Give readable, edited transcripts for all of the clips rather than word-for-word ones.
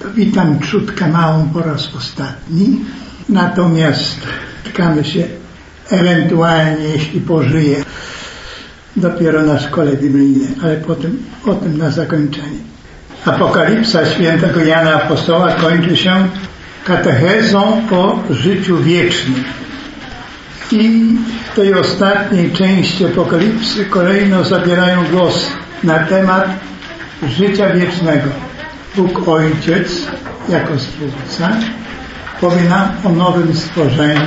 to witam trzutkę małą po raz ostatni. Natomiast spotkamy się ewentualnie, jeśli pożyję, dopiero na szkole biblijnej, ale o tym na zakończenie. Apokalipsa świętego Jana Apostoła kończy się katechezą o życiu wiecznym. I w tej ostatniej części Apokalipsy kolejno zabierają głos na temat życia wiecznego. Bóg Ojciec jako Stwórca powie nam o nowym stworzeniu.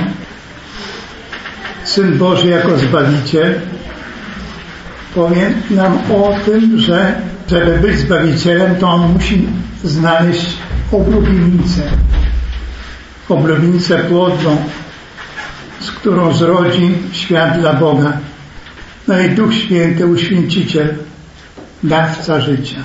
Syn Boży jako Zbawiciel powie nam o tym, że żeby być Zbawicielem, to On musi znaleźć oblubienicę płodną, z którą zrodzi świat dla Boga. No i Duch Święty, Uświęciciel, dawca życia.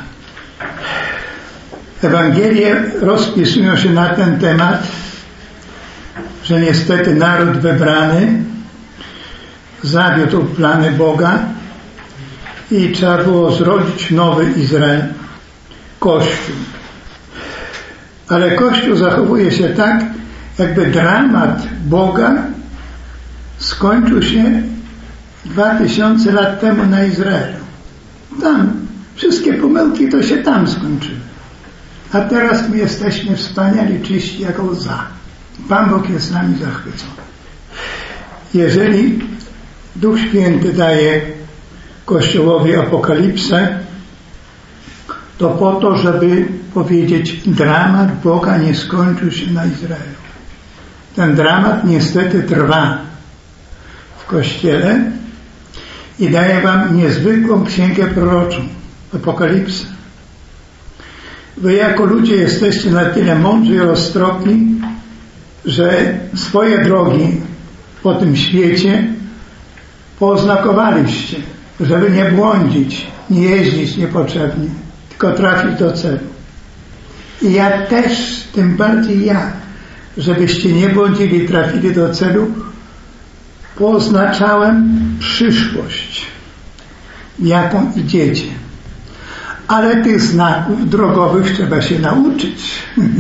Ewangelie rozpisują się na ten temat, że niestety naród wybrany zawiódł plany Boga i trzeba było zrodzić nowy Izrael, Kościół. Ale Kościół zachowuje się tak, jakby dramat Boga skończył się 2000 lat temu na Izraelu. Tam wszystkie pomyłki to się tam skończyły. A teraz my jesteśmy wspaniali, czyści jak łza. Pan Bóg jest nami zachwycony. Jeżeli Duch Święty daje Kościołowi apokalipsę, to po to, żeby powiedzieć, dramat Boga nie skończył się na Izraelu. Ten dramat niestety trwa w Kościele i daje wam niezwykłą księgę proroczą, apokalipsę. Wy jako ludzie jesteście na tyle mądrzy i roztropni, że swoje drogi po tym świecie pooznakowaliście, żeby nie błądzić, nie jeździć niepotrzebnie, tylko trafić do celu. I ja też, tym bardziej ja, żebyście nie błądzili, trafili do celu, poznaczałem przyszłość, jaką idziecie. Ale tych znaków drogowych trzeba się nauczyć.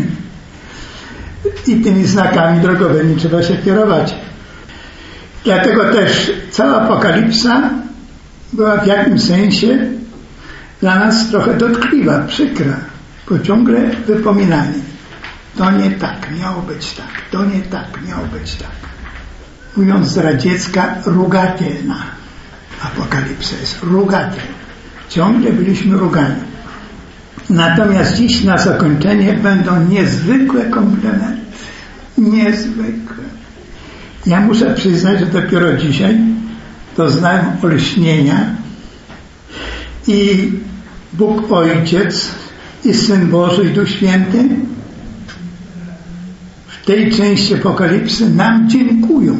I tymi znakami drogowymi trzeba się kierować. Dlatego też cała apokalipsa była w jakimś sensie dla nas trochę dotkliwa, przykra, bo ciągle wypominanie. To nie tak, miało być tak, to nie tak, miało być tak. Mówiąc z radziecka, rugatelna. Apokalipsa jest rugatelna. Ciągle byliśmy rugani. Natomiast dziś na zakończenie będą niezwykłe komplementy. Niezwykłe. Ja muszę przyznać, że dopiero dzisiaj doznałem olśnienia i Bóg Ojciec i Syn Boży i Duch Święty w tej części apokalipsy nam dziękują,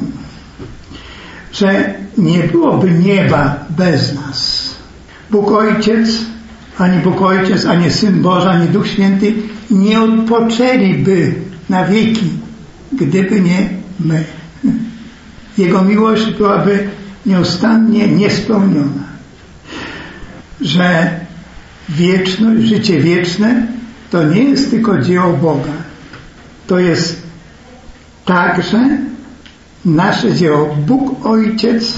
że nie byłoby nieba bez nas. Bóg Ojciec, ani Syn Boży, ani Duch Święty nie odpoczęliby na wieki, gdyby nie my. Jego miłość byłaby nieustannie niespełniona. Że wieczność, życie wieczne to nie jest tylko dzieło Boga. To jest także nasze dzieło. Bóg Ojciec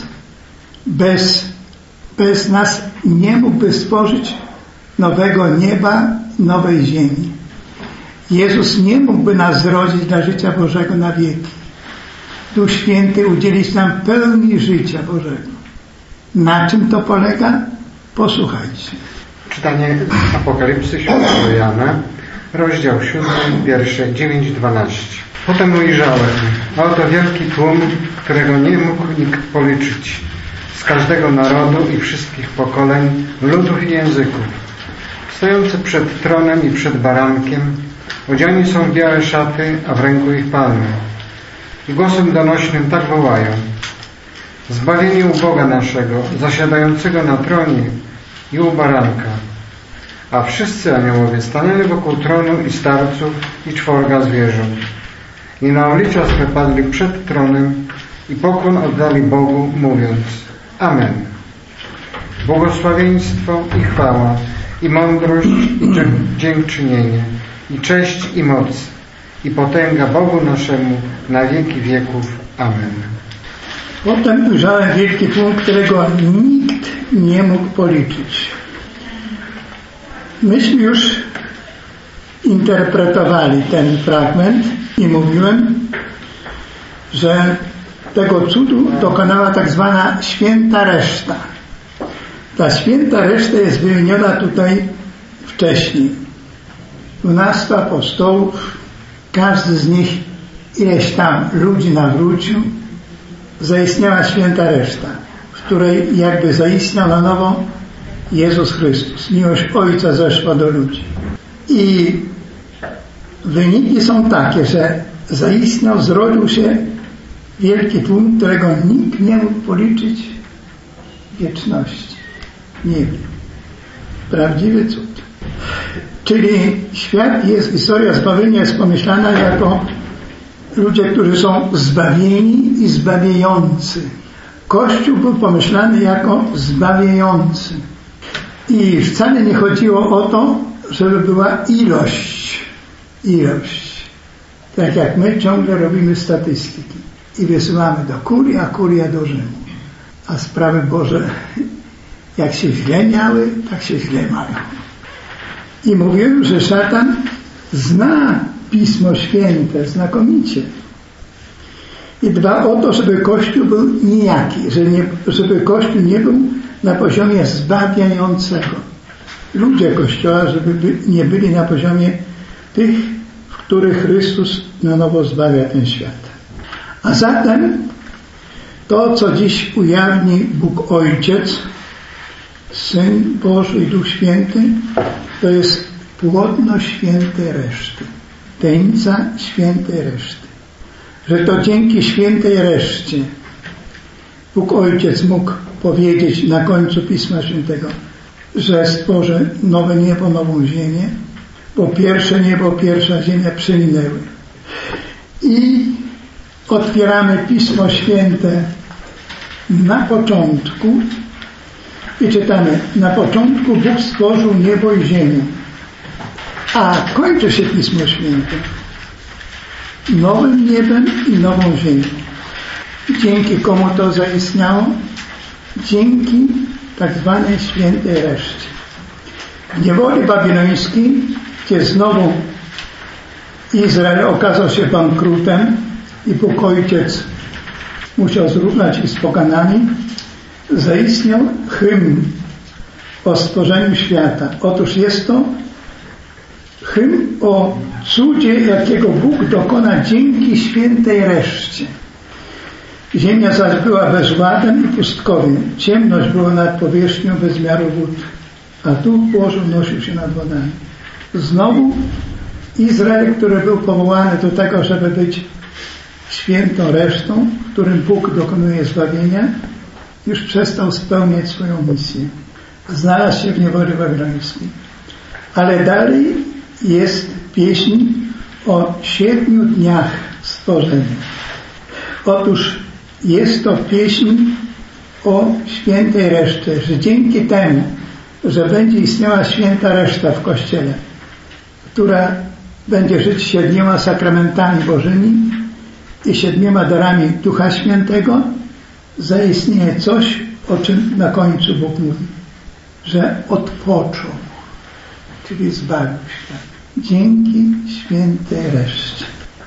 bez nas nie mógłby stworzyć nowego nieba, nowej ziemi. Jezus nie mógłby nas zrodzić dla życia Bożego na wieki. Duch Święty udzielić nam pełni życia Bożego. Na czym to polega? Posłuchajcie. Czytanie Apokalipsy świętego Jana, rozdział 7, wiersze 9-12. Potem ujrzałem, a oto wielki tłum, którego nie mógł nikt policzyć, z każdego narodu i wszystkich pokoleń, ludów i języków, stojący przed tronem i przed barankiem, odziani są w białe szaty, a w ręku ich palmy. I głosem donośnym tak wołają: zbawienie u Boga naszego, zasiadającego na tronie i u baranka. A wszyscy aniołowie stanęli wokół tronu i starców i czworga zwierząt. I na oblicza swe padli przed tronem i pokłon oddali Bogu, mówiąc: Amen. Błogosławieństwo i chwała, i mądrość, i dziękczynienie, i cześć i moc, i potęga Bogu naszemu na wieki wieków. Amen. Potem ujrzałem wielki tłum, którego nikt nie mógł policzyć. Myśmy już interpretowali ten fragment i mówiłem, że tego cudu dokonała tak zwana święta reszta. Ta święta reszta jest wymieniona tutaj wcześniej. 12 apostołów, każdy z nich ileś tam ludzi nawrócił, zaistniała święta reszta, w której jakby zaistniał na nowo Jezus Chrystus. Miłość Ojca zeszła do ludzi. I wyniki są takie, że zaistniał, zrodził się wielki tłum, którego nikt nie mógł policzyć wieczności. Nie wiem. Prawdziwy cud. Czyli świat jest, historia zbawienia jest pomyślana jako ludzie, którzy są zbawieni i zbawiający. Kościół był pomyślany jako zbawiający. I wcale nie chodziło o to, żeby była ilość. Tak jak my ciągle robimy statystyki i wysyłamy do kurii, a kuria do Rzymu. A sprawy Boże, jak się źle miały, tak się źle mają. I mówiłem, że szatan zna Pismo Święte znakomicie. I dba o to, żeby Kościół był nijaki, żeby Kościół nie był na poziomie zbawiającego. Ludzie Kościoła, żeby nie byli na poziomie tych, w których Chrystus na nowo zbawia ten świat. A zatem to, co dziś ujawni Bóg Ojciec, Syn Boży i Duch Święty, to jest płodno świętej reszty. Tajemnica świętej reszty. Że to dzięki świętej reszcie Bóg Ojciec mógł powiedzieć na końcu Pisma Świętego, że stworzy nowe niebo, nową ziemię, bo pierwsze niebo, pierwsza ziemia przeminęły. I otwieramy Pismo Święte na początku i czytamy: na początku Bóg stworzył niebo i ziemię. A kończy się Pismo Święte nowym niebem i nową ziemią. Dzięki komu to zaistniało? Dzięki tak zwanej świętej reszcie. W niewoli babilońskiej, gdzie znowu Izrael okazał się bankrutem i Bóg Ojciec musiał zrównać ich z poganami, zaistniał hymn o stworzeniu świata. Otóż jest to hymn o cudzie, jakiego Bóg dokona dzięki świętej reszcie. Ziemia zaś była bezładem i pustkowiem. Ciemność była nad powierzchnią bez miaru wód, a Duch Boży unosił się nad wodami. Znowu Izrael, który był powołany do tego, żeby być świętą resztą, w którym Bóg dokonuje zbawienia, już przestał spełniać swoją misję. Znalazł się w niewoli babilońskiej. Ale dalej jest pieśń o 7 dniach stworzenia. Otóż jest to pieśń o świętej reszcie, że dzięki temu, że będzie istniała święta reszta w Kościele, która będzie żyć 7 sakramentami Bożymi i 7 darami Ducha Świętego, zaistnieje coś, o czym na końcu Bóg mówi, że odpoczął, czyli zbawił świat. Dzięki świętej reszcie.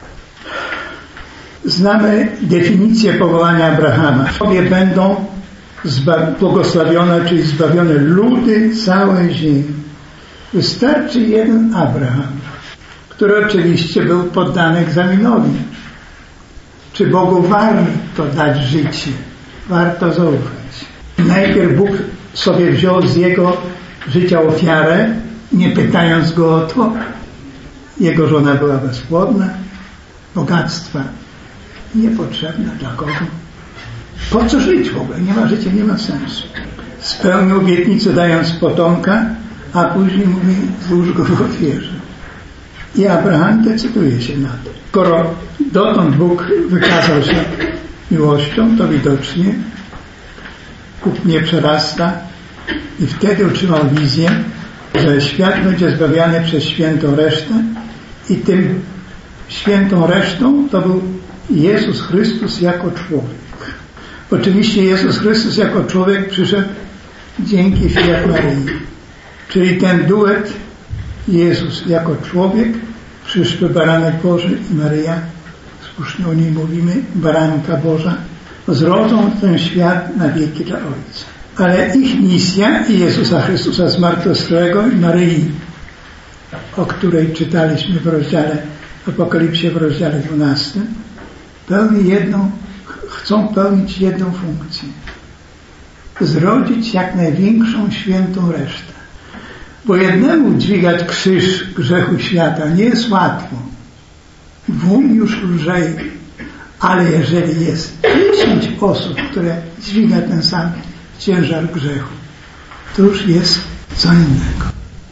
Znamy definicję powołania Abrahama. Sobie będą błogosławione, czyli zbawione ludy całej ziemi. Wystarczy jeden Abraham, który oczywiście był poddany egzaminowi. Czy Bogu warto dać życie? Warto zaufać. Najpierw Bóg sobie wziął z jego życia ofiarę, nie pytając go o to. Jego żona była bezpłodna, bogactwa niepotrzebne dla kogo? Po co żyć w ogóle? Nie ma życia, nie ma sensu. Spełnił obietnicę, dając potomka, a później mówi: złóż go w ofierze. I Abraham decyduje się na to. Skoro dotąd Bóg wykazał się miłością, to widocznie Bóg nie przerasta i wtedy otrzymał wizję, że świat będzie zbawiany przez świętą resztę I tym świętą resztą to był Jezus Chrystus jako człowiek. Oczywiście Jezus Chrystus jako człowiek przyszedł dzięki fiat Maryi. Czyli ten duet Jezus jako człowiek, przyszły baranek Boży i Maryja, słusznie o niej mówimy, baranka Boża, zrodzą ten świat na wieki dla Ojca. Ale ich misja i Jezusa Chrystusa zmartwychwstałego i Maryi, o której czytaliśmy w rozdziale Apokalipsie w rozdziale 12, chcą pełnić jedną funkcję. Zrodzić jak największą świętą resztę. Bo jednemu dźwigać krzyż grzechu świata nie jest łatwo. 2 już lżej. Ale jeżeli jest 10 osób, które dźwiga ten sam ciężar grzechu, to już jest co innego.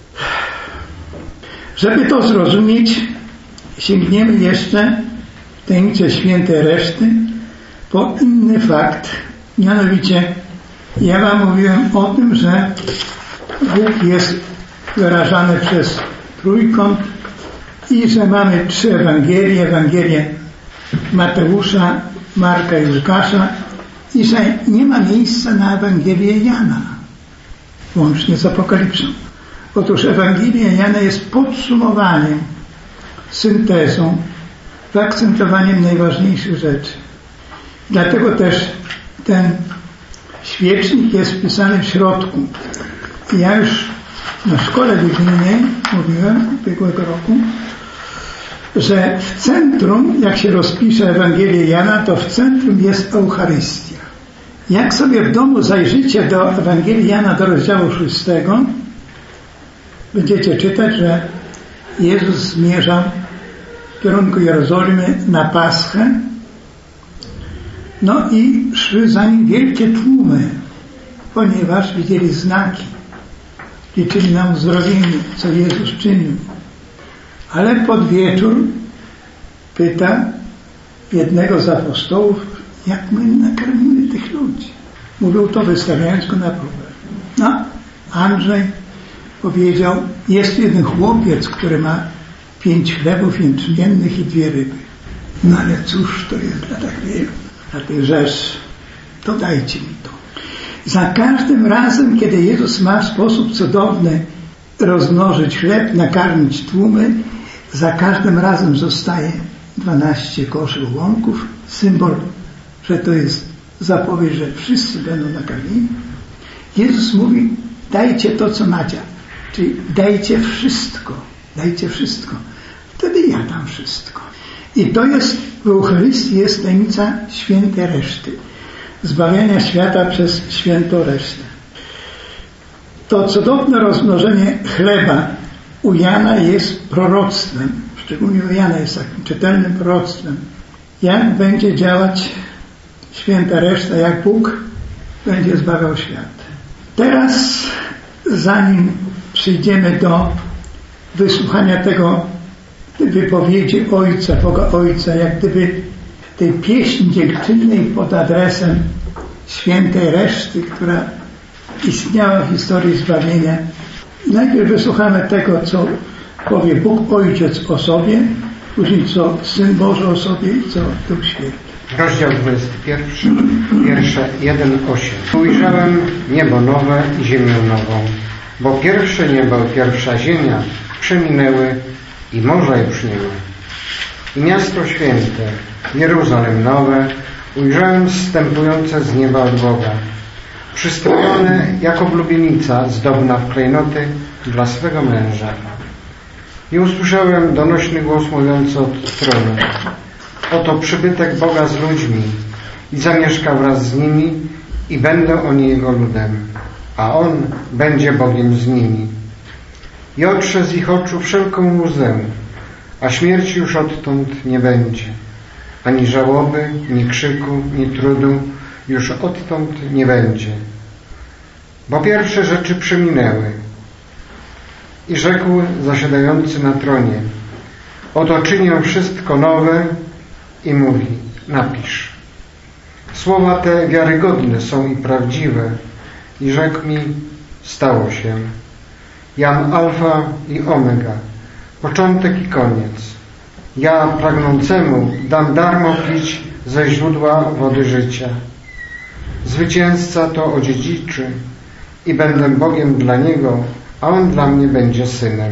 Żeby to zrozumieć, sięgniemy jeszcze w tajemnicę świętej reszty po inny fakt. Mianowicie, ja wam mówiłem o tym, że Bóg jest wyrażany przez trójkąt i że mamy 3 Ewangelie. Ewangelię Mateusza, Marka i Łukasza i że nie ma miejsca na Ewangelię Jana, łącznie z Apokalipsą. Otóż Ewangelia Jana jest podsumowaniem, syntezą, zaakcentowaniem najważniejszych rzeczy. Dlatego też ten świecznik jest wpisany w środku. Ja już na szkole biblijnej mówiłem ubiegłego roku, że w centrum, jak się rozpisze Ewangelię Jana, to w centrum jest Eucharystia. Jak sobie w domu zajrzycie do Ewangelii Jana do rozdziału 6, będziecie czytać, że Jezus zmierzał w kierunku Jerozolimy na Paschę, no i szły za nim wielkie tłumy, ponieważ widzieli znaki, liczyli na uzdrowienie, co Jezus czynił. Ale pod wieczór pyta jednego z apostołów, jak my nakarmimy tych ludzi. Mówił to wystawiając go na próbę. No, Andrzej powiedział, jest jeden chłopiec, który ma 5 chlebów jęczmiennych i 2 ryby. No ale cóż to jest dla tak wielu, dla tych rzesz, to dajcie mi to. Za każdym razem, kiedy Jezus ma w sposób cudowny rozmnożyć chleb, nakarmić tłumy, za każdym razem zostaje 12 koszy łąków, symbol, że to jest zapowiedź, że wszyscy będą nakarmieni. Jezus mówi, dajcie to, co macie, czyli dajcie wszystko, wtedy ja dam wszystko. I to jest, w Eucharystii jest tajemnica świętej reszty, zbawienia świata przez świętą resztę. To cudowne rozmnożenie chleba u Jana jest proroctwem, szczególnie u Jana jest takim czytelnym proroctwem. Jak będzie działać święta reszta, jak Bóg będzie zbawiał świat. Teraz, zanim przyjdziemy do wysłuchania tego wypowiedzi Ojca, Boga Ojca, jak gdyby tej pieśni dziękczynnej pod adresem świętej reszty, która istniała w historii zbawienia. Najpierw wysłuchamy tego, co powie Bóg Ojciec o sobie, później co Syn Boży o sobie i co Duch Święty. Rozdział 21, wiersze 1-8. Ujrzałem niebo nowe i ziemię nową, bo pierwsze niebo i pierwsza ziemia przeminęły i morza już nie ma. I miasto święte, Jeruzalem nowe, ujrzałem zstępujące z nieba od Boga, przystrojone jako blubienica zdobna w klejnoty dla swego męża. I usłyszałem donośny głos mówiący od tronu: oto przybytek Boga z ludźmi i zamieszka wraz z nimi i będą oni Jego ludem, a On będzie Bogiem z nimi. I otrze z ich oczu wszelką łzę, a śmierci już odtąd nie będzie. Ani żałoby, ni krzyku, ni trudu już odtąd nie będzie. Bo pierwsze rzeczy przeminęły. I rzekł zasiadający na tronie: oto czynię wszystko nowe. I mówi: napisz. Słowa te wiarygodne są i prawdziwe. I rzekł mi: stało się. Jam Alfa i Omega, początek i koniec. Ja pragnącemu dam darmo pić ze źródła wody życia. Zwycięzca to odziedziczy i będę Bogiem dla niego, a on dla mnie będzie synem.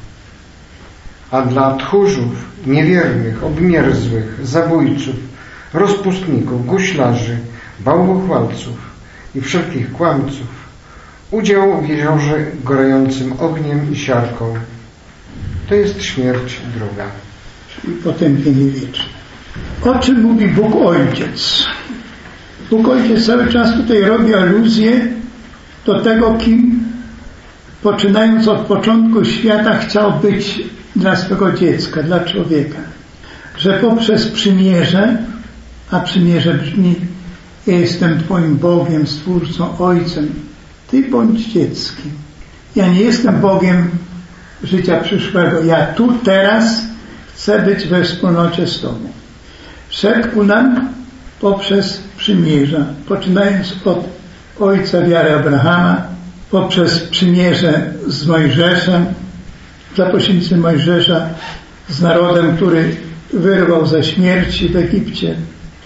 A dla tchórzów, niewiernych, obmierzłych, zabójców, rozpustników, guślarzy, bałwochwalców i wszelkich kłamców udział w jeziorze gorącym ogniem i siarką. To jest śmierć druga. Czyli potępienie wieczne. O czym mówi Bóg Ojciec? Bóg Ojciec cały czas tutaj robi aluzję do tego, kim poczynając od początku świata chciał być dla swego dziecka, dla człowieka. Że poprzez przymierze, a przymierze brzmi: ja jestem Twoim Bogiem, Stwórcą, Ojcem, Ty bądź dzieckiem. Ja nie jestem Bogiem życia przyszłego. Ja tu, teraz chcę być we wspólnocie z Tobą. Wszedł ku nam poprzez przymierza, poczynając od ojca wiary Abrahama, poprzez przymierze z Mojżeszem, za pośrednictwem Mojżesza z narodem, który wyrwał ze śmierci w Egipcie.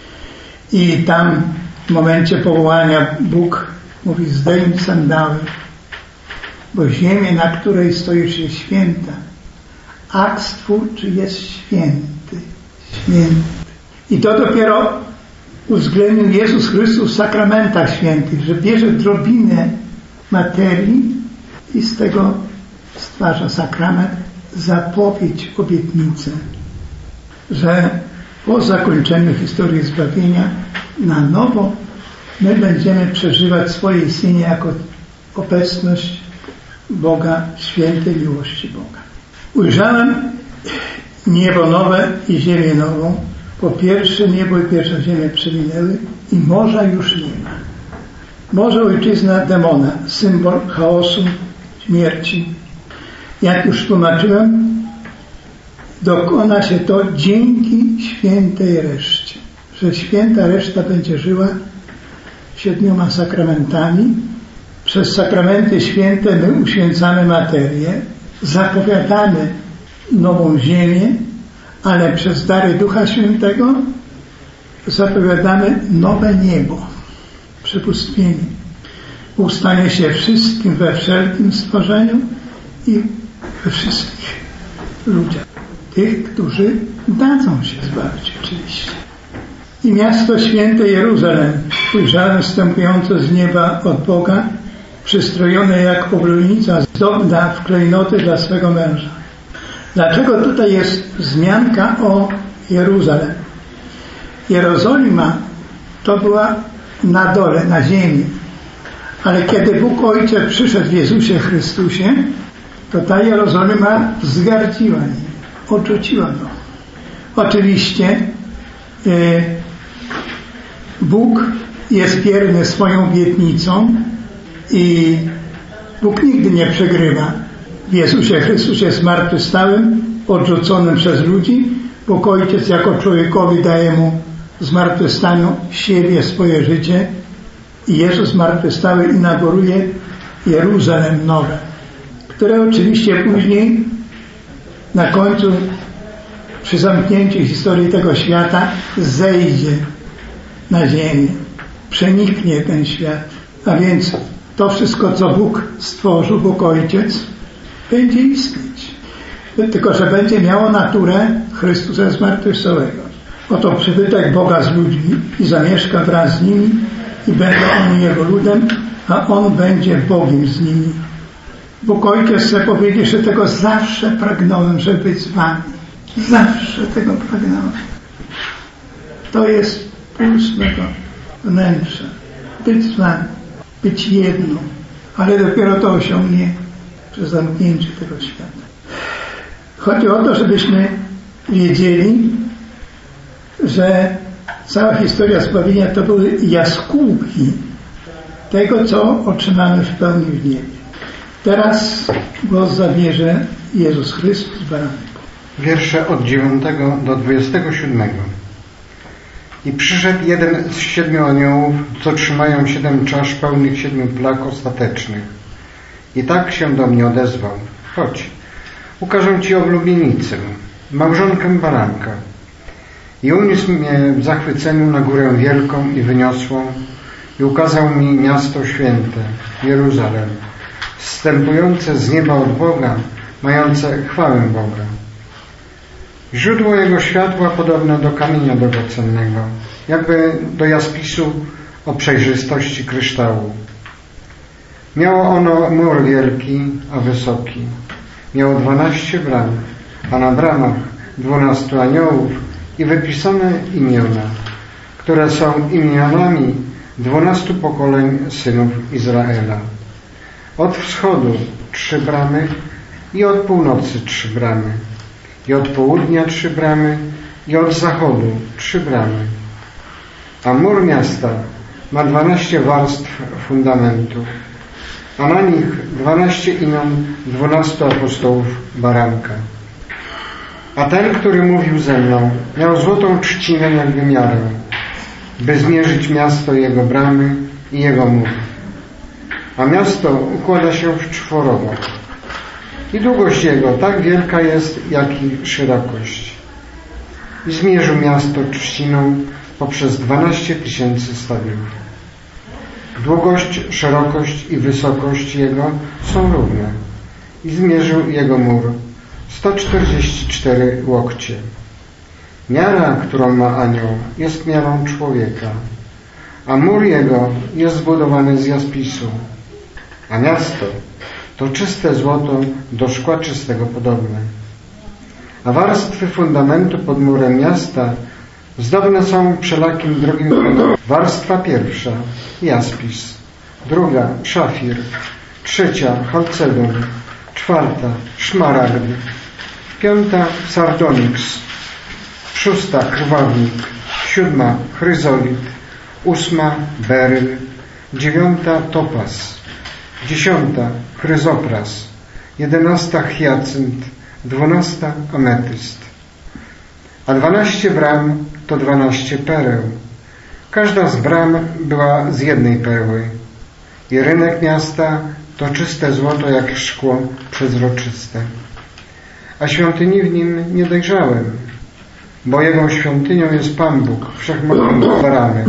I tam w momencie powołania Bóg mówi: zdejmij sandały, bo ziemię, na której stoisz, jest święta. Akt stwórczy jest święty. Święty. I to dopiero uwzględnił Jezus Chrystus w sakramentach świętych, że bierze drobinę materii i z tego stwarza sakrament, zapowiedź, obietnicę, że po zakończeniu historii zbawienia na nowo my będziemy przeżywać swoje istnienie jako obecność Boga, świętej miłości Boga. Ujrzałem niebo nowe i ziemię nową, bo pierwsze niebo i pierwsza ziemia przeminęły i morza już nie ma. Morze, ojczyzna demona, symbol chaosu, śmierci. Jak już tłumaczyłem, dokona się to dzięki świętej reszcie. Że święta reszta będzie żyła 7 sakramentami. Przez sakramenty święte my uświęcamy materię, zapowiadamy nową ziemię, ale przez dary Ducha Świętego zapowiadamy nowe niebo, przepustwienie. Bóg stanie się wszystkim we wszelkim stworzeniu i we wszystkich ludziach. Tych, którzy dadzą się zbawić oczywiście. I miasto święte Jeruzalem ujrzałem wstępujące z nieba od Boga, przystrojone jak obludnica zdobna w klejnoty dla swego męża. Dlaczego tutaj jest wzmianka o Jeruzalem? Jerozolima to była na dole, na ziemi. Ale kiedy Bóg Ojciec przyszedł w Jezusie Chrystusie, to ta Jerozolima wzgardziła nim, odrzuciła go. Oczywiście Bóg jest wierny swoją obietnicą i Bóg nigdy nie przegrywa. W Jezusie Chrystusie zmartwychwstałym, odrzuconym przez ludzi, Bóg Ojciec jako człowiekowi daje mu w zmartwychwstaniu siebie, swoje życie i Jezus zmartwychwstały inauguruje Jeruzalem nowe, które oczywiście później na końcu, przy zamknięciu historii tego świata, zejdzie na ziemię, przeniknie ten świat. A więc to wszystko, co Bóg stworzył, Bóg Ojciec, będzie istnieć. Tylko że będzie miało naturę Chrystusa zmartwychwstałego. Oto przybytek Boga z ludźmi i zamieszka wraz z nimi i będą oni Jego ludem, a On będzie Bogiem z nimi. Bóg Ojciec chce powiedzieć, że tego zawsze pragnąłem, żeby być z wami. Zawsze tego pragnąłem. To jest puls mego wnętrza. Być z wami. Być jedną. Ale dopiero to osiągnie przez zamknięcie tego świata. Chodzi o to, żebyśmy wiedzieli, że cała historia zbawienia to były jaskółki tego, co otrzymamy w pełni w niebie. Teraz głos zabierze Jezus Chrystus, baranek. Wiersze od 9 do 27. I przyszedł jeden z 7 aniołów, co trzymają 7 czasz pełnych 7 plag ostatecznych. I tak się do mnie odezwał: chodź, Ukażę Ci oblubienicę, małżonkę baranka. I uniósł mnie w zachwyceniu na górę wielką i wyniosłą i ukazał mi miasto święte, Jeruzalem, zstępujące z nieba od Boga, mające chwałę Boga. Źródło jego światła podobne do kamienia drogocennego, jakby do jaspisu o przejrzystości kryształu. Miało ono mur wielki, a wysoki. Miało 12 bram, a na bramach 12 aniołów i wypisane imiona, które są imionami 12 pokoleń synów Izraela. Od wschodu 3 bramy i od północy 3 bramy, i od południa 3 bramy, i od zachodu 3 bramy. A mur miasta ma 12 warstw fundamentów, a na nich 12 imion 12 apostołów baranka. A ten, który mówił ze mną, miał złotą trzcinę jak wymiarę, by zmierzyć miasto i jego bramy i jego mur. A miasto układa się w czworowo. I długość jego tak wielka jest, jak i szerokość. I zmierzył miasto trzciną poprzez 12 000 stadiów. Długość, szerokość i wysokość jego są równe. I zmierzył jego mur 144 łokcie. Miara, którą ma anioł, jest miarą człowieka, a mur jego jest zbudowany z jaspisu, a miasto to czyste złoto do szkła czystego podobne. A warstwy fundamentu pod murem miasta zdobne są wszelakim drogim kolorem. Warstwa pierwsza jaspis, druga szafir, trzecia chalcedon, czwarta szmaragd, piąta sardonyks, szósta krwawnik, siódma chryzolit, ósma beryl, dziewiąta topaz, 10 chryzopras, 11 hyacynt, 12 ametyst. A 12 bram to 12 pereł. Każda z bram była z jednej perły. I rynek miasta to czyste złoto jak szkło przezroczyste. A świątyni w nim nie dojrzałem, bo jego świątynią jest Pan Bóg, wszechmocny baranek.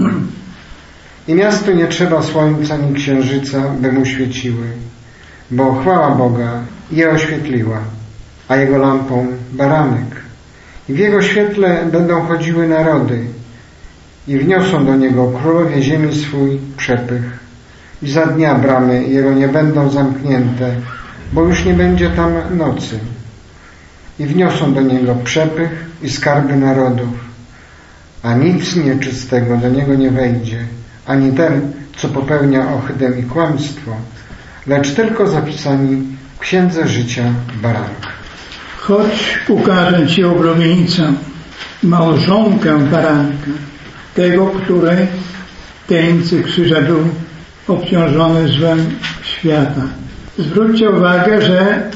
I miastu nie trzeba słońca ni księżyca, by mu świeciły, bo chwała Boga je oświetliła, a jego lampą baranek. I w jego świetle będą chodziły narody i wniosą do niego królowie ziemi swój przepych. I za dnia bramy jego nie będą zamknięte, bo już nie będzie tam nocy. I wniosą do niego przepych i skarby narodów, a nic nieczystego do niego nie wejdzie, ani ten, co popełnia ohydę i kłamstwo, lecz tylko zapisani w Księdze Życia baranka. Chodź, ukażę Ci oblubienicę, małżonkę baranka, tego, który w tajemnicy krzyża był obciążony złem świata. Zwróćcie uwagę, że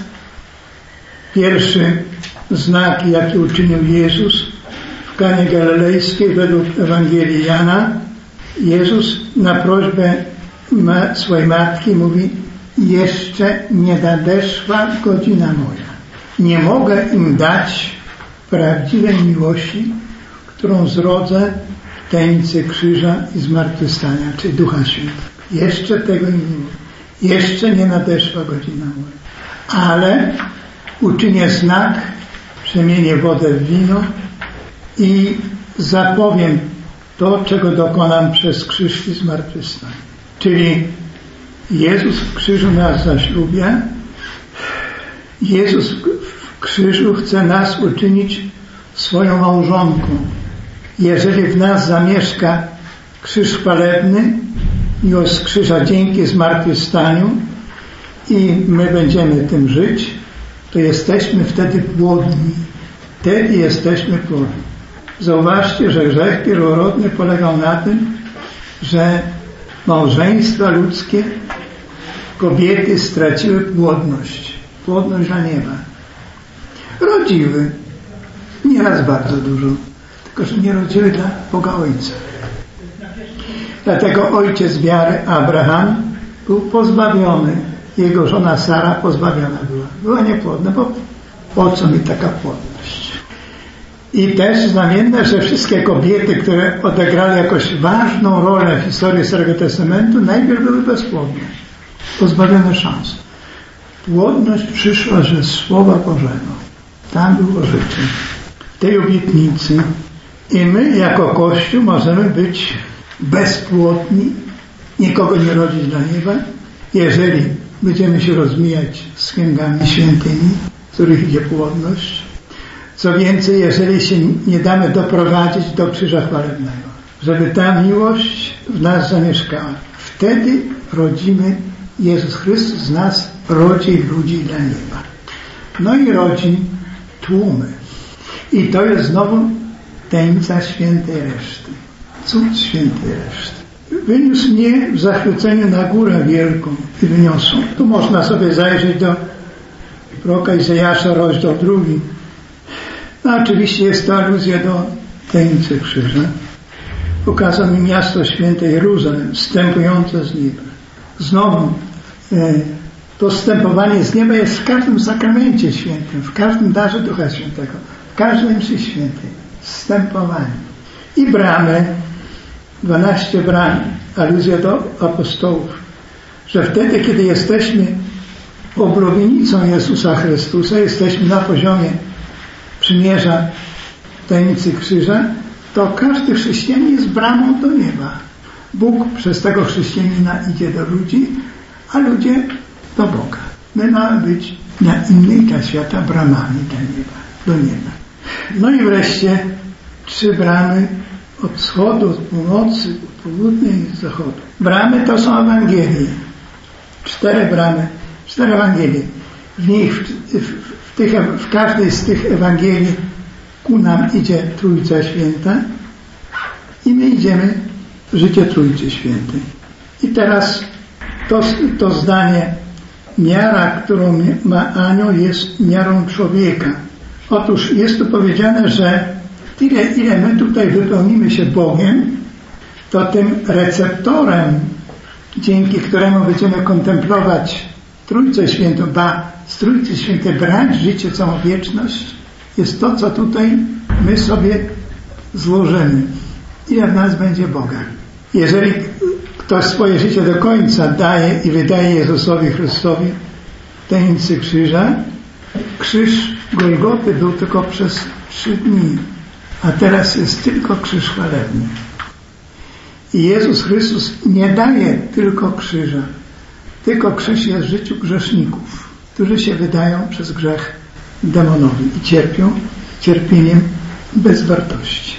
pierwszy znak, jaki uczynił Jezus w Kanie Galilejskiej według Ewangelii Jana, Jezus na prośbę swojej matki mówi: jeszcze nie nadeszła godzina moja. Nie mogę im dać prawdziwej miłości, którą zrodzę w tajemnicy krzyża i zmartwychwstania, czyli Ducha Świętego. Jeszcze tego im nie mówię. Jeszcze nie nadeszła godzina moja. Ale uczynię znak, przemienię wodę w wino i zapowiem to, czego dokonam przez krzyż i zmartwychwstanie. Czyli Jezus w krzyżu nas zaślubia. Jezus w krzyżu chce nas uczynić swoją małżonką. Jeżeli w nas zamieszka krzyż chwalebny, miłość z krzyża dzięki zmartwychwstaniu i my będziemy tym żyć, to jesteśmy wtedy płodni. Wtedy jesteśmy płodni. Zauważcie, że grzech pierworodny polegał na tym, że małżeństwa ludzkie, kobiety straciły płodność. Płodność na nieba. Rodziły. Nieraz bardzo dużo. Tylko że nie rodziły dla Boga Ojca. Dlatego ojciec wiary Abraham był pozbawiony. Jego żona Sara pozbawiona była. Była niepłodna, bo po co mi taka płodność? I też znamienne, że wszystkie kobiety, które odegrały jakoś ważną rolę w historii Starego Testamentu, najpierw były bezpłodne, pozbawione szans. Płodność przyszła ze Słowa Bożego. Tam było życie. W tej obietnicy. I my jako Kościół możemy być bezpłodni, nikogo nie rodzić dla nieba, jeżeli będziemy się rozmijać z księgami świętymi, z których idzie płodność. Co więcej, jeżeli się nie damy doprowadzić do krzyża chwalebnego, żeby ta miłość w nas zamieszkała. Wtedy rodzimy, Jezus Chrystus z nas rodzi ludzi dla nieba. No i rodzi tłumy. I to jest znowu tajemnica świętej reszty. Cud świętej reszty. Wyniósł mnie w zachwyceniu na górę wielką i wyniosą. Tu można sobie zajrzeć do proroka Izajasza, rozdział 2. No oczywiście jest to aluzja do tajemnicy krzyża. Pokazał mi miasto święte Jeruzalem, wstępujące z nieba. Znowu to wstępowanie z nieba jest w każdym sakramencie świętym, w każdym darze Ducha Świętego, w każdej mszy świętej. Wstępowanie. I bramy, 12 bram, aluzja do apostołów, że wtedy, kiedy jesteśmy oblubienicą Jezusa Chrystusa, jesteśmy na poziomie przymierza tajemnicy krzyża, to każdy chrześcijanin jest bramą do nieba. Bóg przez tego chrześcijanina idzie do ludzi, a ludzie do Boga. My mamy być na innej dla świata bramami do nieba. No i wreszcie 3 bramy od wschodu, od północy, od południa i z zachodu. Bramy to są Ewangelie. 4 bramy, 4 Ewangelie. W nich, w każdej z tych Ewangelii ku nam idzie Trójca Święta i my idziemy w życie Trójcy Świętej. I teraz to zdanie, miara, którą ma anioł, jest miarą człowieka. Otóż jest tu powiedziane, że tyle, ile my tutaj wypełnimy się Bogiem, to tym receptorem, dzięki któremu będziemy kontemplować Trójcę Świętą, z Trójcy Świętej brać życie, całą wieczność, jest to, co tutaj my sobie złożymy. Ile w nas będzie Boga. Jeżeli ktoś swoje życie do końca daje i wydaje Jezusowi Chrystusowi tajemnicy krzyża, krzyż Golgoty był tylko przez 3 dni, a teraz jest tylko krzyż chwalebny. I Jezus Chrystus nie daje tylko krzyża, tylko krzyż jest w życiu grzeszników, którzy się wydają przez grzech demonowi i cierpią cierpieniem bez wartości.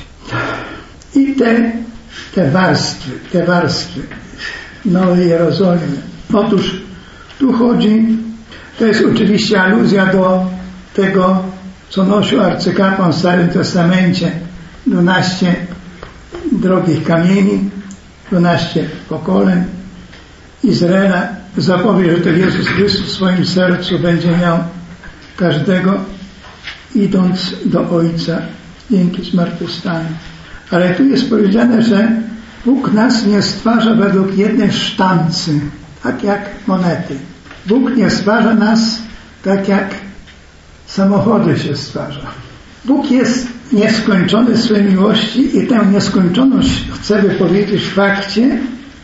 I te warstwy Nowej Jerozolimy. Otóż tu chodzi, to jest oczywiście aluzja do tego, co nosił arcykapłan w Starym Testamencie, 12 drogich kamieni, 12 pokoleń Izraela. Zapowie, że to Jezus Chrystus w swoim sercu będzie miał każdego, idąc do Ojca dzięki zmartwychwstaniu. Ale tu jest powiedziane, że Bóg nas nie stwarza według jednej sztancy, tak jak monety. Bóg nie stwarza nas tak jak samochody się stwarza. Bóg jest nieskończony w swojej miłości i tę nieskończoność chcę wypowiedzieć w fakcie,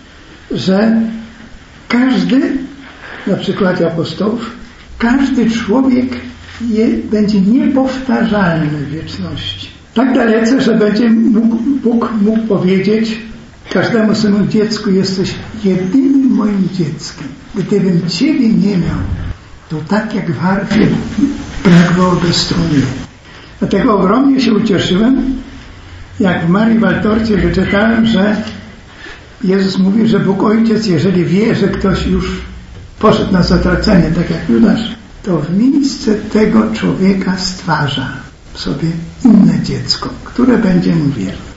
że każdy, na przykładzie apostołów, każdy człowiek będzie niepowtarzalny w wieczności. Tak dalece, że Bóg mógł powiedzieć każdemu swemu dziecku: jesteś jedynym moim dzieckiem. Gdybym Ciebie nie miał, to tak jak w harfie brakłoby struny. Dlatego ogromnie się ucieszyłem, jak w Marii Waltorcie wyczytałem, że Jezus mówi, że Bóg Ojciec, jeżeli wie, że ktoś już poszedł na zatracenie, tak jak Judasz, to w miejsce tego człowieka stwarza w sobie inne dziecko, które będzie mu wierne.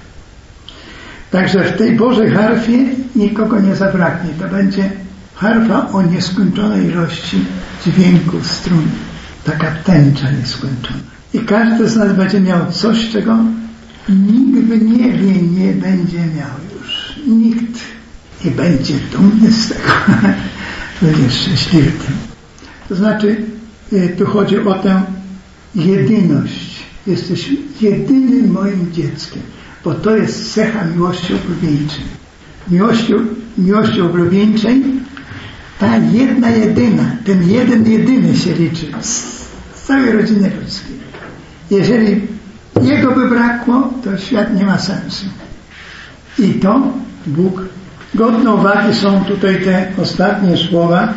Także w tej Bożej harfie nikogo nie zabraknie. To będzie harfa o nieskończonej ilości dźwięków, strun. Taka tęcza nieskończona. I każdy z nas będzie miał coś, czego nigdy nie będzie miał już. Nikt nie będzie dumny z tego. Będzie szczęśliwy tym. To znaczy, tu chodzi o tę jedyność. Jesteś jedynym moim dzieckiem, bo to jest cecha miłości oblubieńczej. Miłości oblubieńczej ta jedna, jedyna, ten jeden, jedyny się liczy z całej rodziny ludzkiej. Jeżeli jego by brakło, to świat nie ma sensu. I to Bóg. Godne uwagi są tutaj te ostatnie słowa.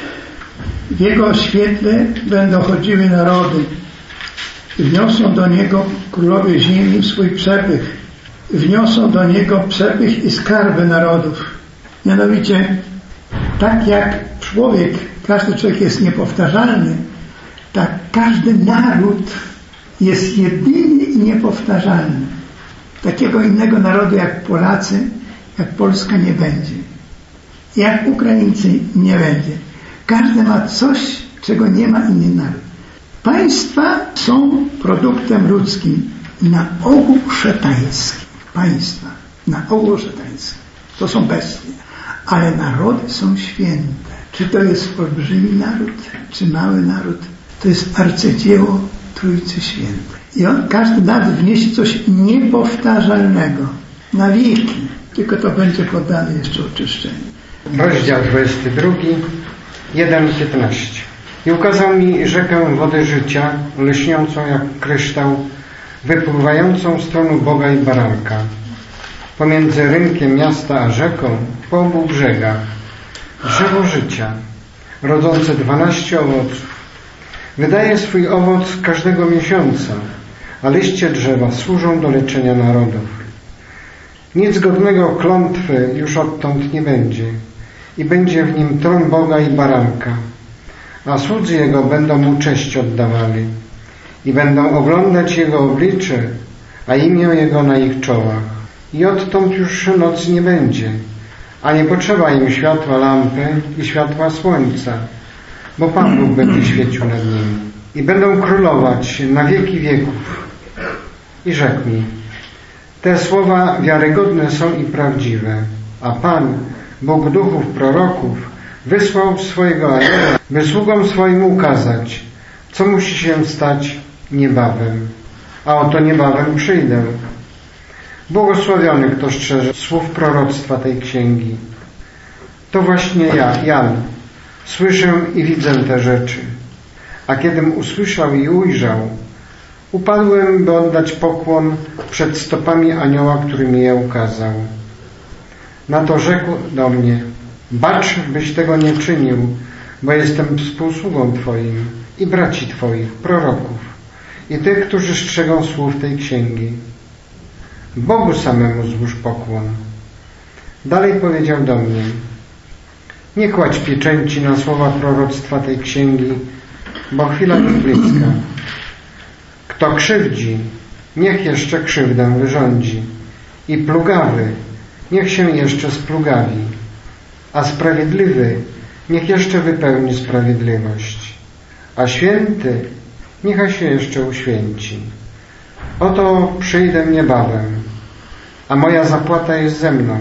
W Jego świetle będą chodziły narody. Wniosą do Niego królowie ziemi swój przepych. Wniosą do Niego przepych i skarby narodów. Mianowicie, tak jak człowiek, każdy człowiek jest niepowtarzalny, tak każdy naród jest jedyny i niepowtarzalny. Takiego innego narodu jak Polacy, jak Polska nie będzie. Jak Ukraińcy nie będzie. Każdy ma coś, czego nie ma inny naród. Państwa są produktem ludzkim, na ogół szatańskim. Państwa na ogół szatańskim. To są bestie. Ale narody są święte. Czy to jest olbrzymi naród, czy mały naród? To jest arcydzieło Trójcy Świętej. I każdy naród wniesie coś niepowtarzalnego. Na wieki. Tylko to będzie poddane jeszcze oczyszczeniu. Rozdział 22, 1-15. I ukazał mi rzekę wody życia, lśniącą jak kryształ, wypływającą z tronu Boga i Baranka. Pomiędzy rynkiem miasta a rzeką, po obu brzegach, drzewo życia, rodzące 12 owoców. Wydaje swój owoc każdego miesiąca, a liście drzewa służą do leczenia narodów. Nic godnego klątwy już odtąd nie będzie i będzie w nim tron Boga i Baranka, a słudzy Jego będą Mu cześć oddawali i będą oglądać Jego oblicze, a imię Jego na ich czołach. I odtąd już noc nie będzie, a nie potrzeba im światła lampy i światła słońca, bo Pan Bóg będzie świecił nad nimi. I będą królować na wieki wieków. I rzekł mi: te słowa wiarygodne są i prawdziwe, a Pan, Bóg duchów proroków, wysłał swojego anioła, by sługom swoim ukazać, co musi się stać niebawem. A oto niebawem przyjdę. Błogosławiony, kto strzeże słów proroctwa tej księgi. To właśnie ja, Jan, słyszę i widzę te rzeczy. A kiedym usłyszał i ujrzał, upadłem, by oddać pokłon przed stopami anioła, który mi je ukazał. Na to rzekł do mnie: bacz, byś tego nie czynił, bo jestem współsługą Twoim i braci Twoich, proroków, i tych, którzy strzegą słów tej księgi. Bogu samemu złóż pokłon. Dalej powiedział do mnie: nie kładź pieczęci na słowa proroctwa tej księgi, bo chwila jest bliska. Kto krzywdzi, niech jeszcze krzywdę wyrządzi, i plugawy, niech się jeszcze splugawi, a sprawiedliwy, niech jeszcze wypełni sprawiedliwość, a święty, niechaj się jeszcze uświęci. Oto przyjdę niebawem, a moja zapłata jest ze mną,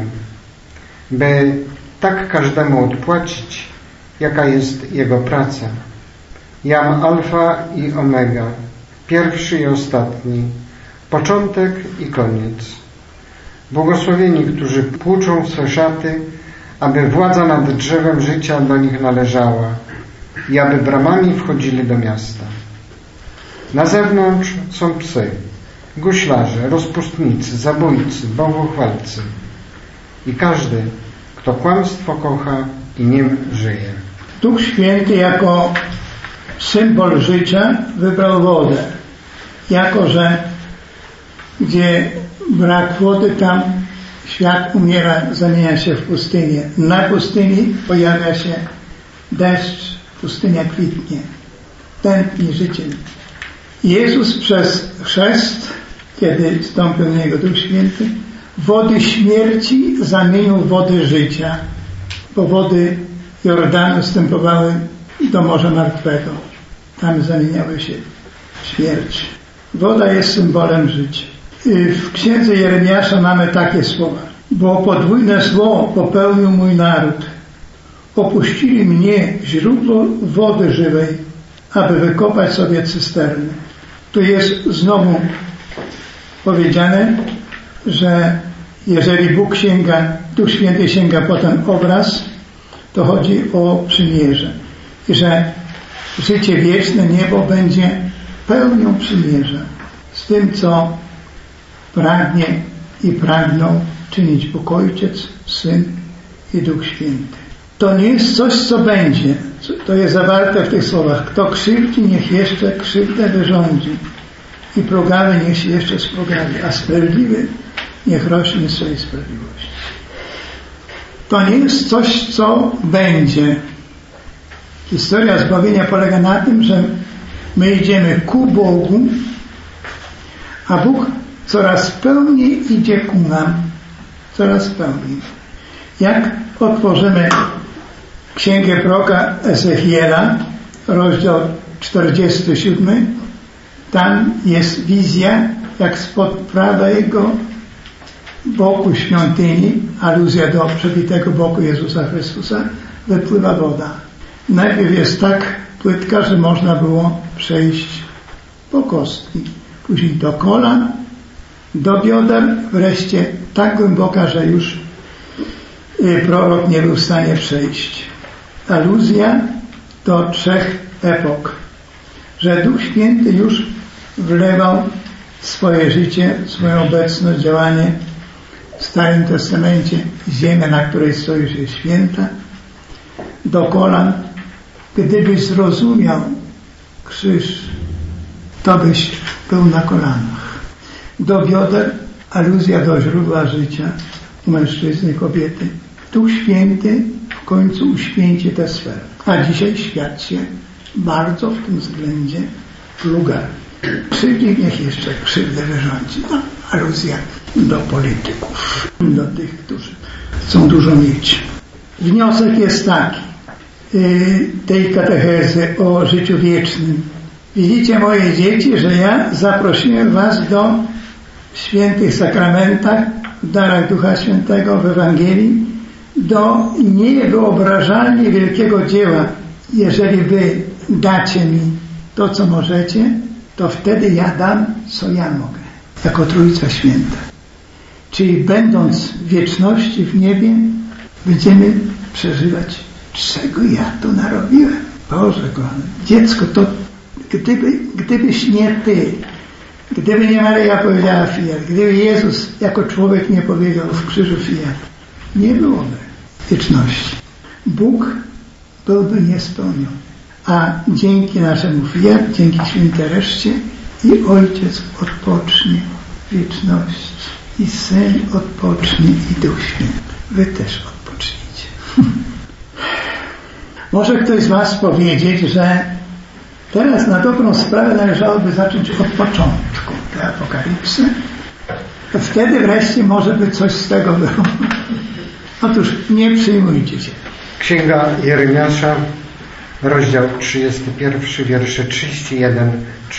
by tak każdemu odpłacić, jaka jest jego praca. Jam Alfa i Omega, pierwszy i ostatni, początek i koniec. Błogosławieni, którzy płuczą swe szaty, aby władza nad drzewem życia do nich należała i aby bramami wchodzili do miasta. Na zewnątrz są psy, guślarze, rozpustnicy, zabójcy, bałwochwalcy i każdy, kto kłamstwo kocha i nim żyje. Duch Święty jako symbol życia wybrał wodę. Jako, że gdzie brak wody, tam świat umiera, zamienia się w pustynię. Na pustyni pojawia się deszcz, pustynia kwitnie, tętni życiem. Jezus przez chrzest, kiedy wstąpił na Niego Duch Święty, wody śmierci zamienił w wody życia, bo wody Jordanu wstępowały do Morza Martwego. Tam zamieniały się w śmierć. Woda jest symbolem życia. W księdze Jeremiasza mamy takie słowa: bo podwójne zło popełnił mój naród. Opuścili mnie, źródło wody żywej, aby wykopać sobie cysterny. Tu jest znowu powiedziane, że jeżeli Duch Święty sięga po ten obraz, to chodzi o przymierze. I że życie wieczne, niebo będzie pełnią przymierza z tym, co pragnie i pragnął czynić Bóg Ojciec, Syn i Duch Święty. To nie jest coś, co będzie. To jest zawarte w tych słowach. Kto krzywdzi, niech jeszcze krzywdę wyrządzi. I plugawy niech się jeszcze splugawi, a sprawiedliwy niech rośnie w swojej sprawiedliwości. To nie jest coś, co będzie. Historia zbawienia polega na tym, że my idziemy ku Bogu, a Bóg coraz pełniej idzie ku nam. Coraz pełniej. Jak otworzymy Księgę proroka Ezechiela, rozdział 47, tam jest wizja, jak spod prawego boku świątyni, aluzja do przebitego boku Jezusa Chrystusa, wypływa woda. Najpierw jest tak płytka, że można było przejść po kostki. Później do kolan, do bioder, wreszcie tak głęboka, że już prorok nie był w stanie przejść. Aluzja do 3 epok, że Duch Święty już wlewał swoje życie, swoją obecność, działanie w Starym Testamencie, ziemię, na której stoi, jest święta, do kolan. Gdybyś zrozumiał krzyż, to byś był na kolanach. Do bioder, aluzja do źródła życia u mężczyzny, kobiety. Duch Święty w końcu uświęci tę sferę. A dzisiaj świat się bardzo w tym względzie pluga. Krzywdzi niech jeszcze krzywdę wyrządzi. No, aluzja do polityków, do tych, którzy chcą dużo mieć. Wniosek jest taki tej katechezy o życiu wiecznym. Widzicie, moje dzieci, że ja zaprosiłem was do świętych sakramentach, w darach Ducha Świętego, w Ewangelii, do niewyobrażalnie wielkiego dzieła. Jeżeli wy dacie mi to, co możecie, to wtedy ja dam, co ja mogę, jako Trójca Święta. Czyli będąc w wieczności, w niebie, będziemy przeżywać, czego ja tu narobiłem. Boże kochany, dziecko, to gdybyś nie ty, gdyby nie Maryja powiedziała fiat, gdyby Jezus jako człowiek nie powiedział w krzyżu fiat, nie byłoby wieczności. Bóg byłby niespełniony. A dzięki naszemu fiat, dzięki świętej reszcie i Ojciec odpocznie w wieczności, i Syn odpocznie, i Duch Święty. Wy też odpocznijcie. Może ktoś z was powiedzieć, że teraz na dobrą sprawę należałoby zacząć od początku tej apokalipsy. To wtedy wreszcie może by coś z tego było. Otóż nie przyjmujcie się. Księga Jeremiasza, rozdział 31, wiersze 31-34.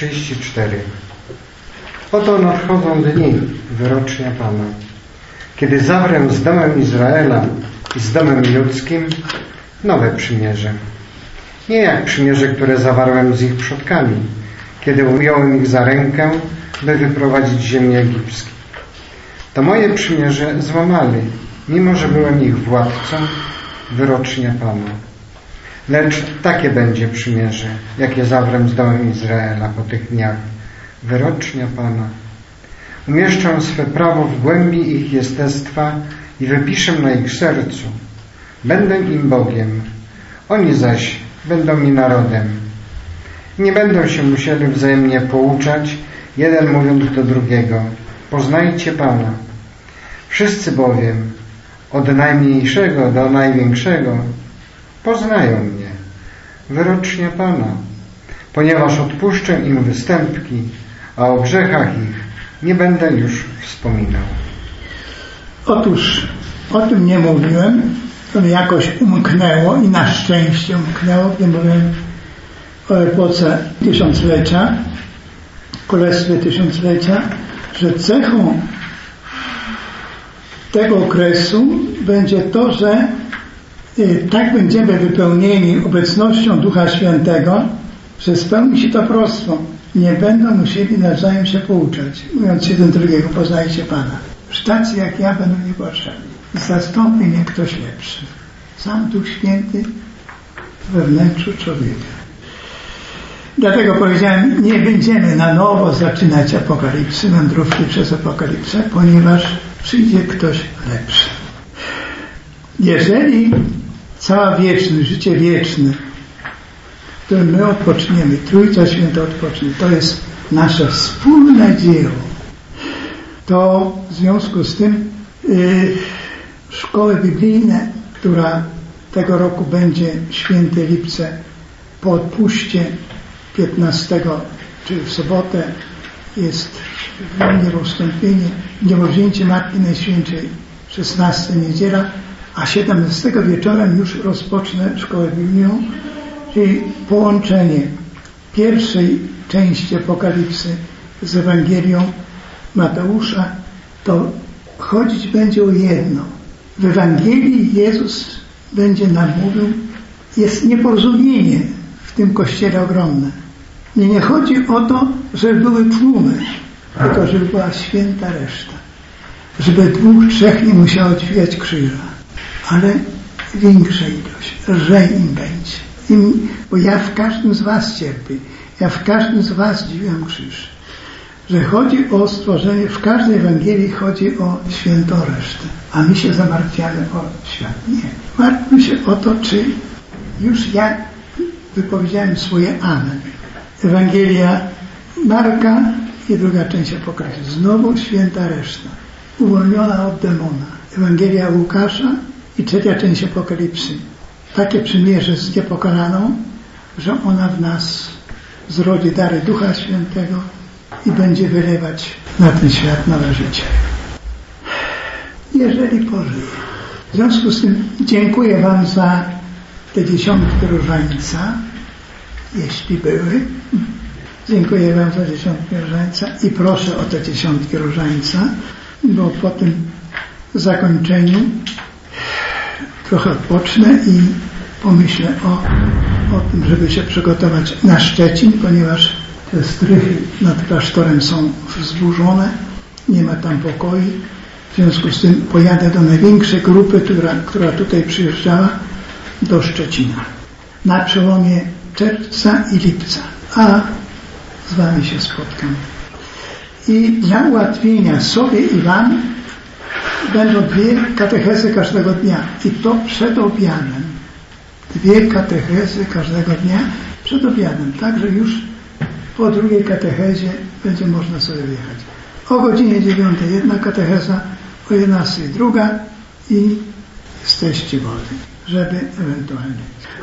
Oto nadchodzą dni, wyrocznia Pana, kiedy zawrę z domem Izraela i z domem ludzkim nowe przymierze. Nie jak przymierze, które zawarłem z ich przodkami, kiedy ująłem ich za rękę, by wyprowadzić z ziemi egipskiej. To moje przymierze złamali, mimo że byłem ich władcą, wyrocznia Pana. Lecz takie będzie przymierze, jakie zawrę z domem Izraela po tych dniach, wyrocznia Pana. Umieszczę swe prawo w głębi ich jestestwa i wypiszę na ich sercu. Będę im Bogiem, oni zaś będą mi narodem. Nie będą się musieli wzajemnie pouczać, jeden mówiąc do drugiego: poznajcie Pana. Wszyscy bowiem, od najmniejszego do największego, poznają mnie, wyrocznia Pana, ponieważ odpuszczę im występki, a o grzechach ich nie będę już wspominał. Otóż o tym nie mówiłem, to mi jakoś umknęło i na szczęście umknęło, gdy mówiłem o epoce tysiąclecia, królestwie tysiąclecia, że cechą tego okresu będzie to, że tak będziemy wypełnieni obecnością Ducha Świętego, że spełni się to proroctwo. nie będą musieli nawzajem się pouczać, mówiąc jeden drugiego, poznajcie Pana. Już tacy jak ja będą niepotrzebni. Zastąpi mnie ktoś lepszy. Sam Duch Święty we wnętrzu człowieka. Dlatego powiedziałem, nie będziemy na nowo zaczynać apokalipsy, wędrówki przez apokalipsę, ponieważ przyjdzie ktoś lepszy. Jeżeli cała wieczność, życie wieczne, w którym my odpoczniemy, Trójca Święta odpocznie, to jest nasze wspólne dzieło, to w związku z tym szkoły biblijne, która tego roku będzie Święte Lipce po odpuście 15, czyli w sobotę jest nierozstąpienie, niebowzięcie Matki Najświętszej, 16 niedziela, a 17 wieczorem już rozpocznę szkołę biblijną, czyli połączenie pierwszej części Apokalipsy z Ewangelią Mateusza, to chodzić będzie o jedno. W Ewangelii Jezus będzie nam mówił, jest nieporozumienie w tym kościele ogromne. Nie chodzi o to, żeby były tłumy, tylko żeby była święta reszta. Żeby 2, 3 nie musiało dźwigać krzyża, ale większa ilość, lżej im będzie. Bo ja w każdym z was cierpię, ja w każdym z was dźwigam krzyż. Że chodzi o stworzenie, w każdej Ewangelii chodzi o świętą resztę, a my się zamartwiamy o świat. Nie. Martwmy się o to, czy już ja wypowiedziałem swoje amen. Ewangelia Marka i druga część Apokalipsy. Znowu święta reszta, uwolniona od demona. Ewangelia Łukasza i trzecia część Apokalipsy. Takie przymierze z niepokalaną, że ona w nas zrodzi dary Ducha Świętego i będzie wylewać na ten świat nowe życie. Jeżeli pożyje. W związku z tym dziękuję wam za te 10 różańca, jeśli były. Dziękuję wam za 10 różańca i proszę o te 10 różańca, bo po tym zakończeniu trochę odpocznę i pomyślę o tym, żeby się przygotować na Szczecin, ponieważ te strychy nad klasztorem są wzburzone, nie ma tam pokoi. W związku z tym pojadę do największej grupy, która tutaj przyjeżdżała, do Szczecina. Na przełomie czerwca i lipca. A z wami się spotkam. I dla ułatwienia sobie i wam będą 2 katechezy każdego dnia. I to przed obiadem. 2 katechezy każdego dnia przed obiadem. Także już po drugiej katechezie będzie można sobie wjechać. O godzinie 9 jedna katecheza, o 11 druga i jesteście wolni, żeby ewentualnie.